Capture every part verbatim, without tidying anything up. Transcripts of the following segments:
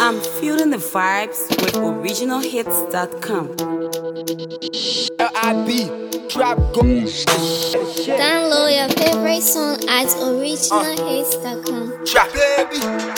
I'm feeling the vibes with original hits dot com. L I B, trap goes. Download your favorite song at original hits dot com. Trap baby.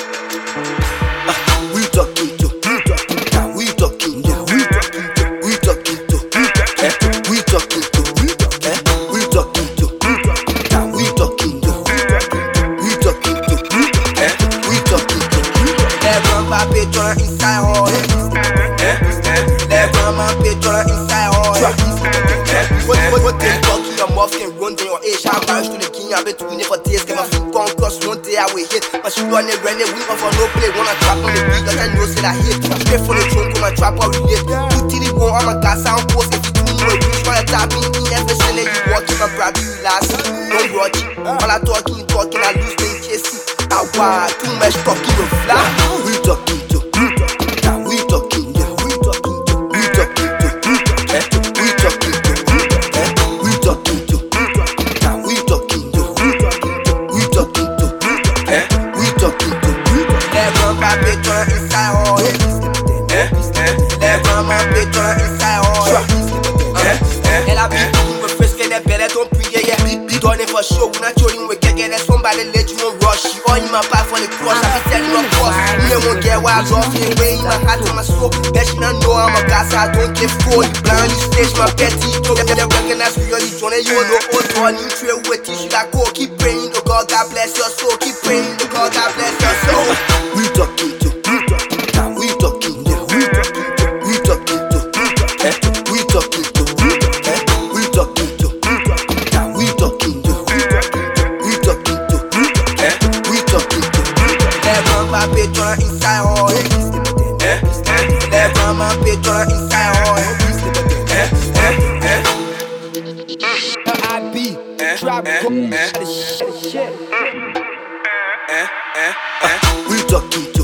Uh, we talking to, we talking to, we talking to, we talking to, we talking to, eh? We talking to, we talking, eh? We talking to, we talking to, we talking to, we talking to, eh? We talking to. Let run my bitch on inside all, eh? Let run my bitch on inside all, eh? What what what they talking? Your mouth can run down your age. I'm married to the king. I've been doing it for days. Get my feet gone cross one day I will hit. My shoe on it, run it, we off for no play. Wanna trap on the beat, cause I know say that hit. Straight from the trunk, come and trap out relate. Two T D one, I'm a gas sound post. If you do me, you try to tap me in every cell. You walk in my brab, you last. Don't rush. All I talking, talking, I lose me in case. I want too much talking, you fly. We talking to, we talking to, we talking to, we talking to, we talking to, eh? We talking to, eh? We talking to, we talking to, we talking to, eh? We talking to. Let run my bitch on inside all, eh? Let run my bitch on inside all, eh? Elle a vu me frisque les belles ton prier, yeah. Donne for show, we not showing we can get somebody let you know rush. You on my path for the cross, I be telling you of course. You won't get wild off me, way in my heart to my soul. Bet you not know I'm a gas, I don't give for you. Blind, you stage my petty. Talk them, they recognize we only Johnny, you know, old one. You trail with you, that go. Keep praying, oh God, God bless your soul. Keep praying, oh God, God bless your soul. We talking to, we talking to, we talking to, we talking to, we talking to, eh? We talking to, eh? We talking to, we talking to, we talking to, eh? We talking to. Let run my bitch on inside all, eh? Let run my bitch on inside all, eh? Eh? Eh? L I B, trap goes. We talking.